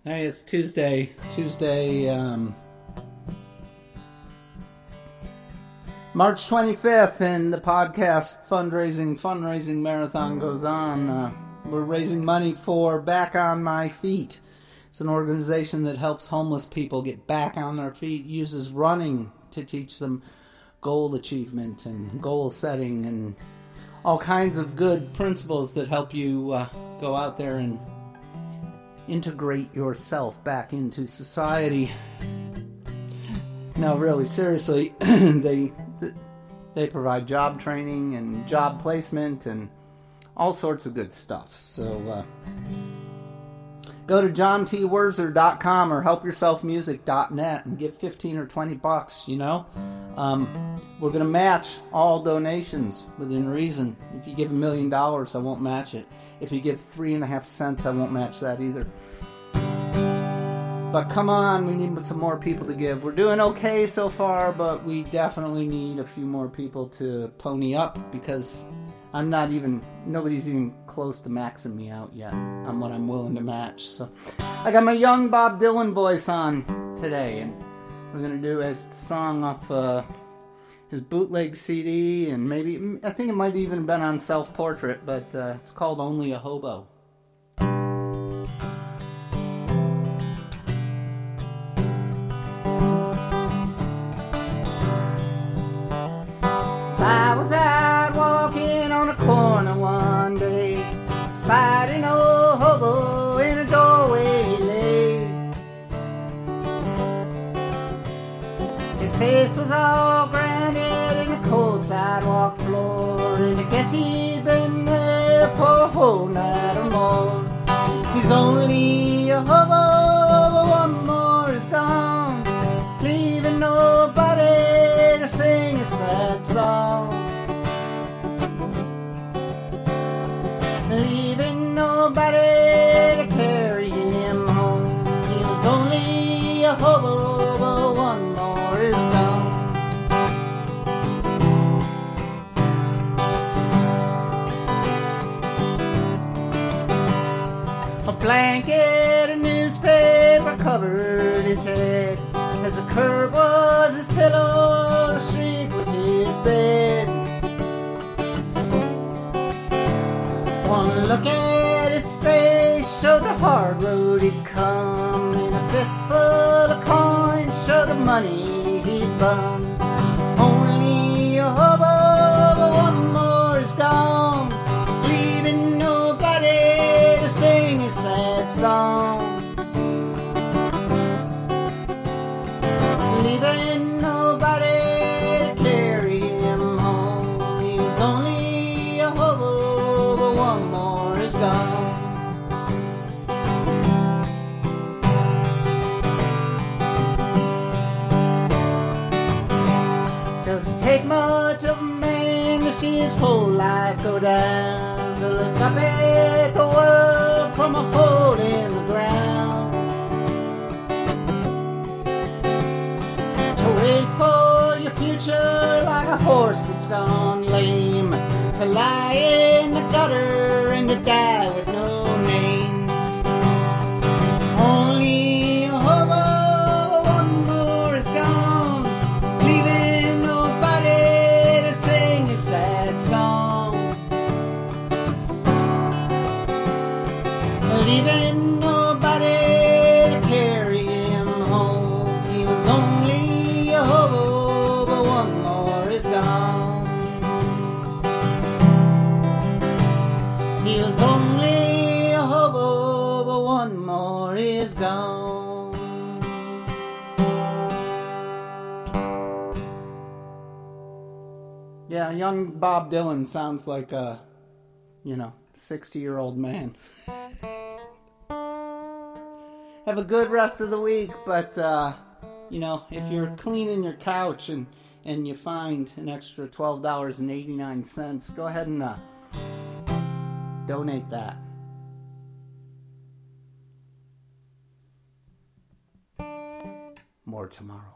Hey, it's Tuesday. March 25th, and the podcast fundraising marathon goes on. We're raising money for Back on My Feet. It's an organization that helps homeless people get back on their feet, uses running to teach them goal achievement and goal setting and all kinds of good principles that help you go out there and integrate yourself back into society. No, really, seriously, they provide job training and job placement and all sorts of good stuff. So go to johntwerzer.com or helpyourselfmusic.net and give 15 or 20 bucks, you know. We're going to match all donations within reason. If you give $1 million, I won't match it. If you give 3.5 cents, I won't match that either. But come on, we need some more people to give. We're doing okay so far, but we definitely need a few more people to pony up because nobody's even close to maxing me out yet on what I'm willing to match. So I got my young Bob Dylan voice on today, and we're going to do a song off his bootleg CD, and maybe, I think it might even have been on Self-Portrait, but it's called Only a Hobo. So I was out walking on a corner one day, spied an old hobo in a doorway he lay. His face was all grounded in a cold sidewalk floor, and I guess he'd been there for a whole night or more. He's only a hobo, but one more is gone, leaving nobody to sing a sad song. Leaving nobody to carry him home. He was only a hobo, but one more is gone. A blanket, a newspaper covered his head. As the curb was his pillow, the street was his bed. One look at his face showed the hard road he'd come, and a fistful of coins showed the money he'd bum. Only a hobo, but one more is gone, leaving nobody to sing his sad song. Leaving nobody to carry him home. He was only a hobo, but one more is gone. Doesn't take much of a man to see his whole life go down, to look up at the world from a hole in the ground, to wait for your future like a horse that's gone lame, to lie in the gutter and to die with no name. Only a hobo, one more is gone, leaving nobody to sing his sad song. Leaving nobody to carry him home. He was only a hobo, but one more is gone. He was only a hobo, but one more is gone. Yeah, young Bob Dylan sounds like a, 60-year-old man. Have a good rest of the week, but, if you're cleaning your couch and you find an extra $12.89, go ahead and donate that. More tomorrow.